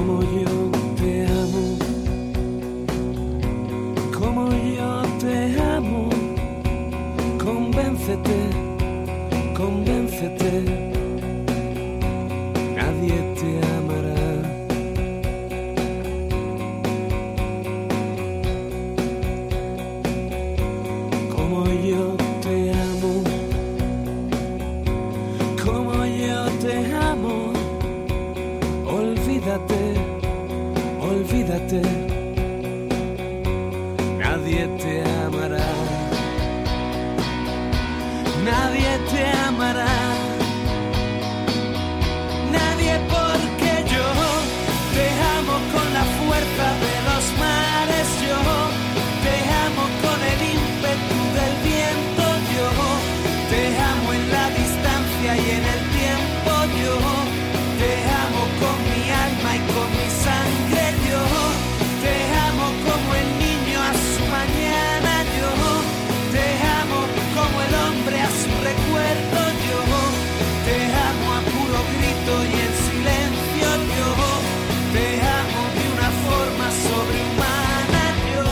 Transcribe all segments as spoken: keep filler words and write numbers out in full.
Como yo te amo, como yo te amo, convéncete, convéncete, nadie te amará. Como yo te amo, como yo te amo, olvídate, olvídate, nadie te amará, nadie te amará, nadie, porque yo te amo con la fuerza de los mares, yo te amo con el ímpetu del viento, yo te amo en la distancia y en el tiempo, yo te amo con mi alma y con mi sangre, yo te amo como el niño a su mañana, yo te amo como el hombre a su recuerdo, yo te amo a puro grito y en silencio, yo te amo de una forma sobrehumana, yo.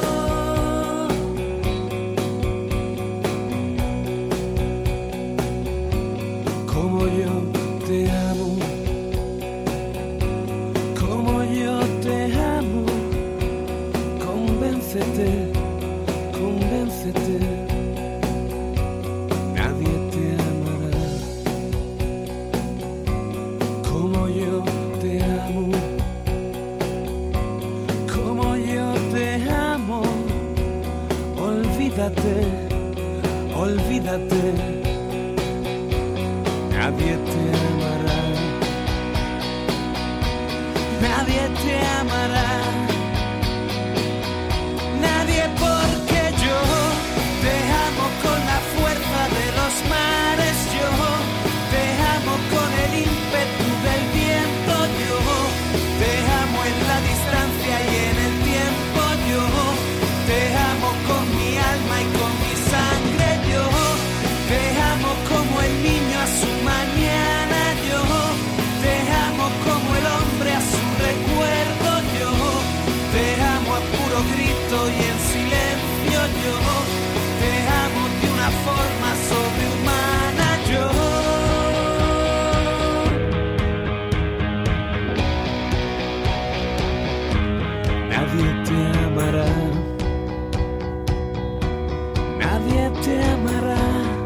Como yo te amo, como yo te amo, convéncete, convéncete, nadie te amará. Como yo te amo, como yo te amo, olvídate, olvídate, nadie te amará, nadie te amará, nadie, porque yo te amo con la fuerza de los mares, yo te amo con el ímpetu del viento, yo te amo en la distancia y en el tiempo, yo te amo con mi alma y con mi sangre, yo te amo como el niño a su mañana, yo te amo como el hombre a su recuerdo, yo te amo a puro grito y en silencio, yo te amo de una forma sobrehumana, yo. Nadie te amará, nadie te amará,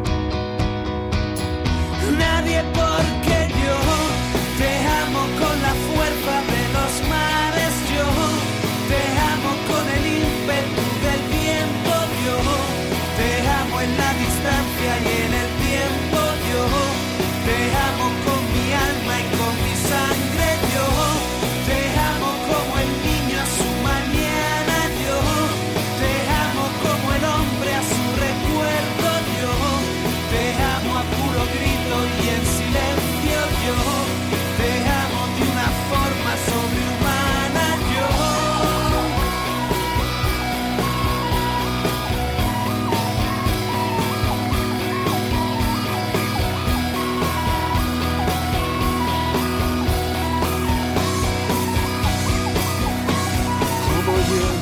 nadie, porque yo te amo con la fuerza de los mares, yo te amo con el ímpetu del viento, yo te amo en la distancia y en el tiempo, yo te amo con mi alma y con mi sangre, yo te amo como el niño a su mañana, yo te amo como el hombre a su recuerdo, yo te amo a puro grito y en silencio, yo te amo de una forma sobrehumana, yo. Como yo